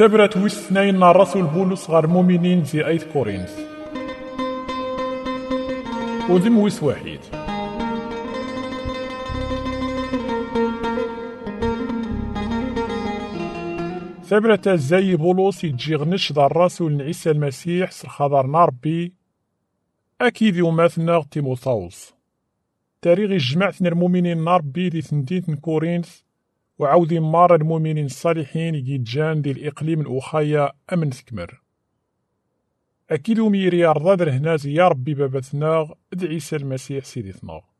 ثبرت وسنين الرسول بولس غير المؤمنين زي أيت كورينث وذم ويس واحد. ثبرت زي بولس يجي غنش ذا الرسول عيسى المسيح سرخضرنا ربي أكيد يوماتنا تيموثاوس تاريخ جمعتنا المؤمنين ربي دي ثنتين كورينث وعاودي مار المؤمنين الصالحين يجان دي الإقليم الأخايا أمن تكمر أكيد ميري أرضاد هنا يا ربي بابتنا عيسى المسيح سيدتنا.